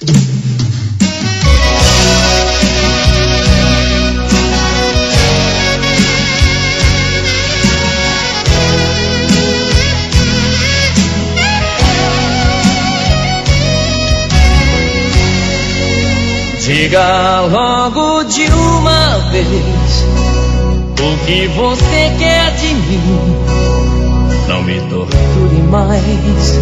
Diga logo de uma vez o que você quer de mim. Não me torture mais.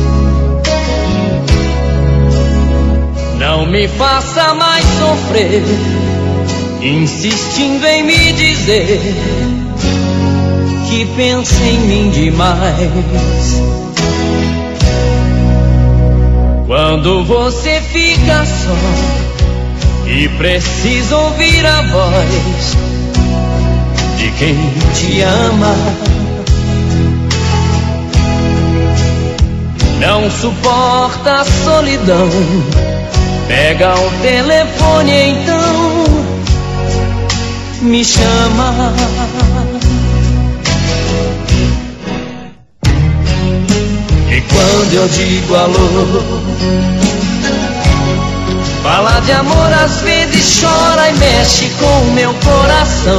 Não me faça mais sofrer, insistindo em me dizer que pensa em mim demais. Quando você fica só e precisa ouvir a voz de quem te ama, não suporta a solidão, pega o telefone então, me chama. E quando eu digo alô, fala de amor, às vezes chora e mexe com o meu coração.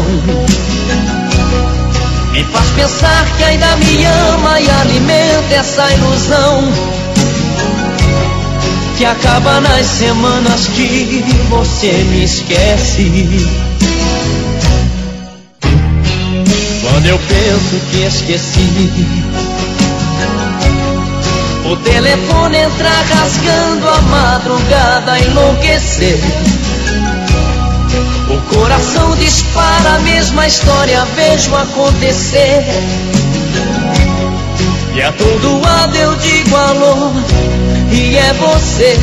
Me faz pensar que ainda me ama e alimenta essa ilusão que acaba nas semanas que você me esquece. Quando eu penso que esqueci, o telefone entra rasgando a madrugada a enlouquecer. O coração dispara a mesma história, vejo acontecer. E a todo lado eu digo alô, e é você.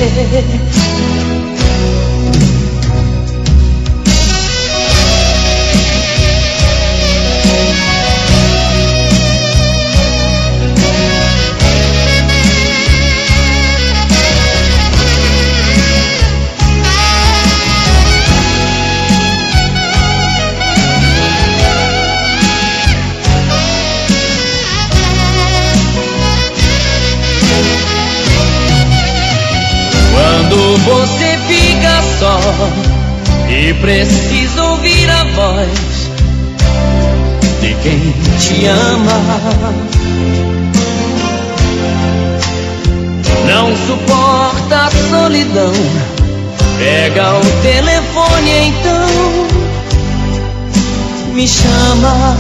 Quando você fica só e precisa ouvir a voz de quem te ama, não suporta a solidão, pega o telefone então, me chama.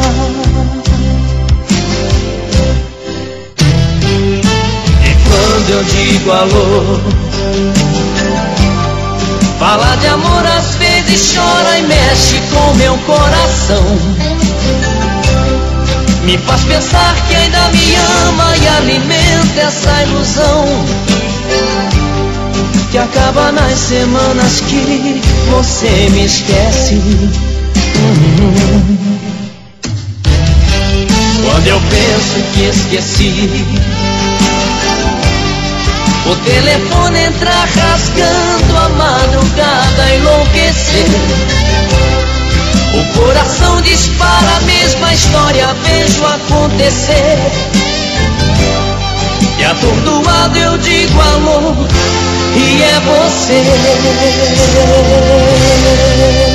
E quando eu digo alô, fala de amor, às vezes chora e mexe com meu coração. Me faz pensar que ainda me ama e alimenta essa ilusão que acaba nas semanas que você me esquece. Quando eu penso que esqueci, o telefone entra rasgando a madrugada a enlouquecer. O coração dispara a mesma história, vejo acontecer. E atordoado eu digo alô, e é você.